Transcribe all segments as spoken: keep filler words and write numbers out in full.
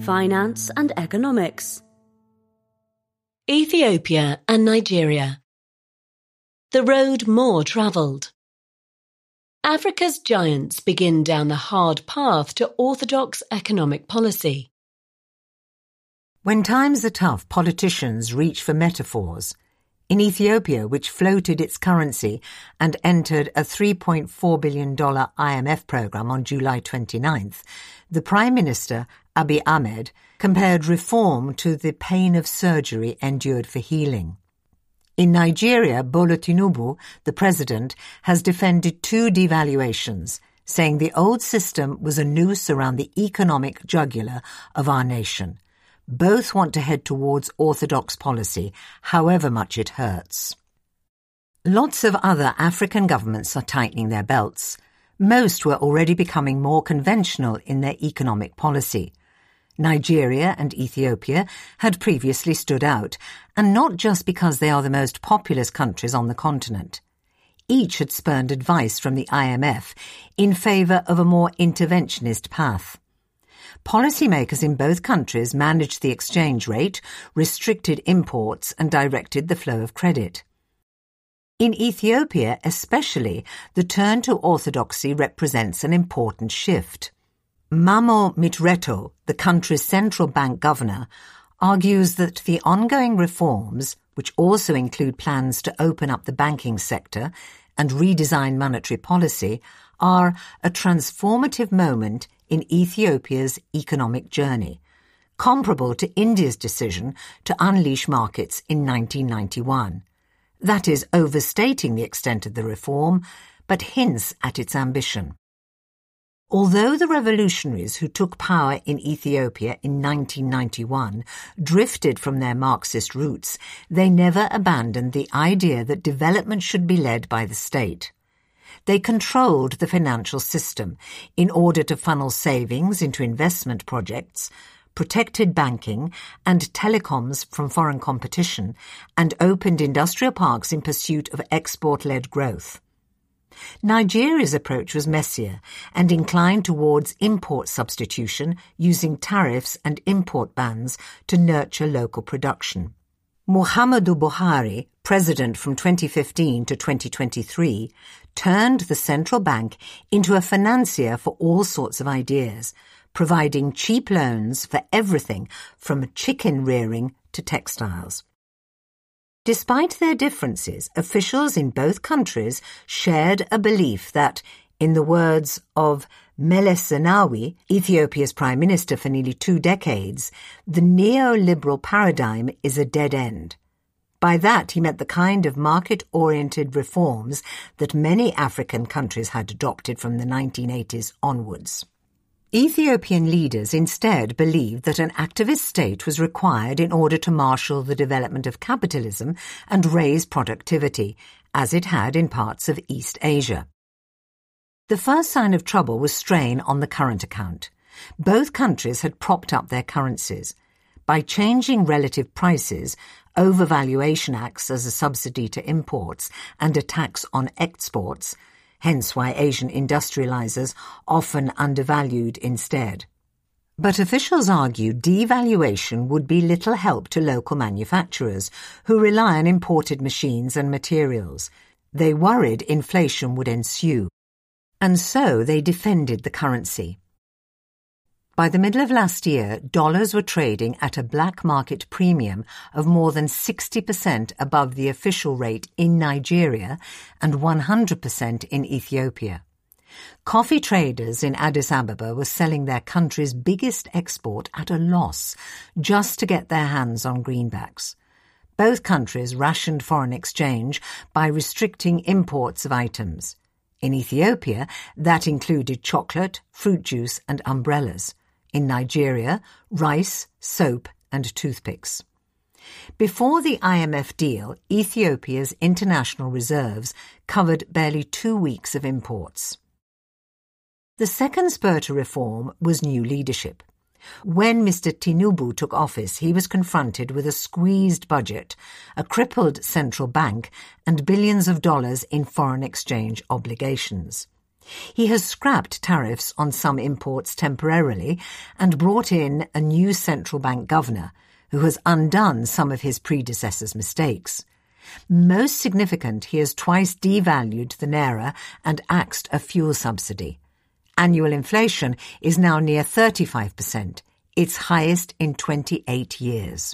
finance and economics. Ethiopia and Nigeria. The road more travelled. Africa's giants begin down the hard path to orthodox economic policy. When times are tough, politicians reach for metaphors. In Ethiopia, which floated its currency and entered a three point four billion dollars I M F program on July twenty-ninth, the Prime Minister, Abiy Ahmed, compared reform to the pain of surgery endured for healing. In Nigeria, Bola Tinubu, the president, has defended two devaluations, saying the old system was a noose around the economic jugular of our nation. Both want to head towards orthodox policy, however much it hurts. Lots of other African governments are tightening their belts. Most were already becoming more conventional in their economic policy. Nigeria and Ethiopia had previously stood out, and not just because they are the most populous countries on the continent. Each had spurned advice from the I M F in favour of a more interventionist path. Policymakers in both countries managed the exchange rate, restricted imports and directed the flow of credit. In Ethiopia especially, the turn to orthodoxy represents an important shift. Mamo Mitreto, the country's central bank governor, argues that the ongoing reforms, which also include plans to open up the banking sector and redesign monetary policy, are a transformative moment in Ethiopia's economic journey, comparable to India's decision to unleash markets in nineteen ninety-one. That is overstating the extent of the reform, but hints at its ambition. Although the revolutionaries who took power in Ethiopia in nineteen ninety-one drifted from their Marxist roots, they never abandoned the idea that development should be led by the state. They controlled the financial system in order to funnel savings into investment projects, protected banking and telecoms from foreign competition, and opened industrial parks in pursuit of export-led growth. Nigeria's approach was messier and inclined towards import substitution, using tariffs and import bans to nurture local production. Muhammadu Buhari, president from twenty fifteen to twenty twenty-three, turned the central bank into a financier for all sorts of ideas, providing cheap loans for everything from chicken rearing to textiles. Despite their differences, officials in both countries shared a belief that, in the words of Meles Zenawi, Ethiopia's prime minister for nearly two decades, the neoliberal paradigm is a dead end. By that he meant the kind of market-oriented reforms that many African countries had adopted from the nineteen eighties onwards. Ethiopian leaders instead believed that an activist state was required in order to marshal the development of capitalism and raise productivity, as it had in parts of East Asia. The first sign of trouble was strain on the current account. Both countries had propped up their currencies. By changing relative prices, overvaluation acts as a subsidy to imports and a tax on exports, hence why Asian industrializers often undervalued instead. But officials argued devaluation would be little help to local manufacturers, who rely on imported machines and materials. They worried inflation would ensue, and so they defended the currency. By the middle of last year, dollars were trading at a black market premium of more than sixty percent above the official rate in Nigeria and one hundred percent in Ethiopia. Coffee traders in Addis Ababa were selling their country's biggest export at a loss just to get their hands on greenbacks. Both countries rationed foreign exchange by restricting imports of items. In Ethiopia, that included chocolate, fruit juice and umbrellas. In Nigeria, rice, soap and toothpicks. Before the I M F deal, Ethiopia's international reserves covered barely two weeks of imports. The second spur to reform was new leadership. When Mister Tinubu took office, he was confronted with a squeezed budget, a crippled central bank, and billions of dollars in foreign exchange obligations. He has scrapped tariffs on some imports temporarily and brought in a new central bank governor who has undone some of his predecessor's mistakes. Most significant, he has twice devalued the naira and axed a fuel subsidy. Annual inflation is now near thirty-five percent, its highest in twenty-eight years.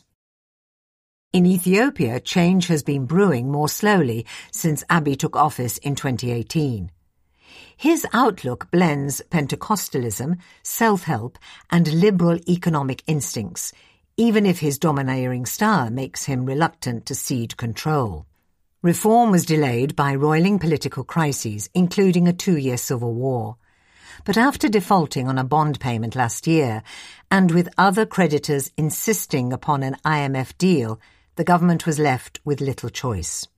In Ethiopia, change has been brewing more slowly since Abiy took office in twenty eighteen. His outlook blends Pentecostalism, self-help, and liberal economic instincts, even if his domineering style makes him reluctant to cede control. Reform was delayed by roiling political crises, including a two-year civil war. But after defaulting on a bond payment last year, and with other creditors insisting upon an I M F deal, the government was left with little choice.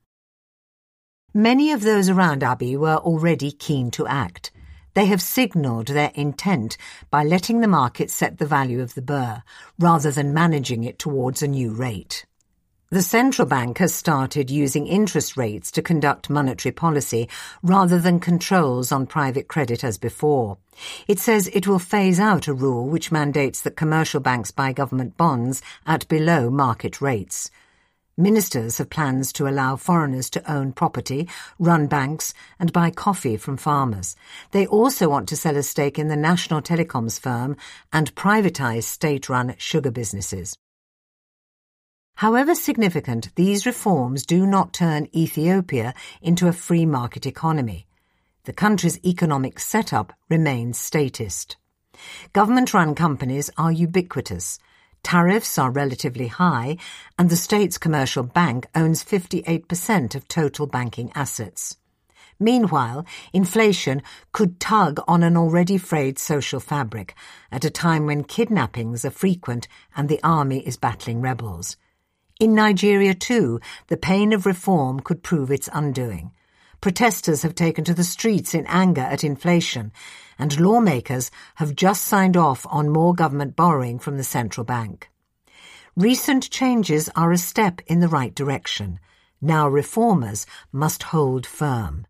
Many of those around Abiy were already keen to act. They have signalled their intent by letting the market set the value of the birr, rather than managing it towards a new rate. The central bank has started using interest rates to conduct monetary policy rather than controls on private credit as before. It says it will phase out a rule which mandates that commercial banks buy government bonds at below market rates. Ministers have plans to allow foreigners to own property, run banks, and buy coffee from farmers. They also want to sell a stake in the national telecoms firm and privatise state-run sugar businesses. However significant, these reforms do not turn Ethiopia into a free market economy. The country's economic setup remains statist. Government-run companies are ubiquitous. Tariffs are relatively high, and the state's commercial bank owns fifty-eight percent of total banking assets. Meanwhile, inflation could tug on an already frayed social fabric at a time when kidnappings are frequent and the army is battling rebels. In Nigeria, too, the pain of reform could prove its undoing. Protesters have taken to the streets in anger at inflation, and lawmakers have just signed off on more government borrowing from the central bank. Recent changes are a step in the right direction. Now reformers must hold firm.